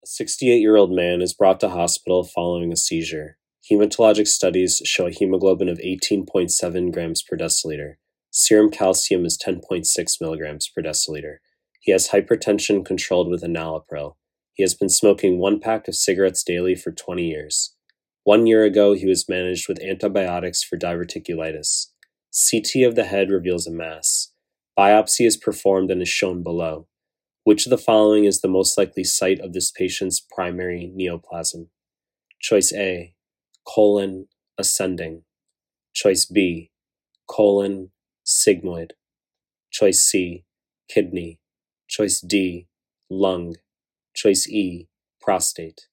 68-year-old man is brought to hospital following a seizure. Hematologic studies show a hemoglobin of 18.7 grams per deciliter. Serum calcium is 10.6 milligrams per deciliter. He has hypertension controlled with enalapril. He has been smoking 1 pack of cigarettes daily for 20 years. 1 year ago, he was managed with antibiotics for diverticulitis. CT of the head reveals a mass. Biopsy is performed and is shown below. Which of the following is the most likely site of this patient's primary neoplasm? Choice A, colon, ascending. Choice B, colon, sigmoid. Choice C, kidney. Choice D, lung. Choice E, prostate.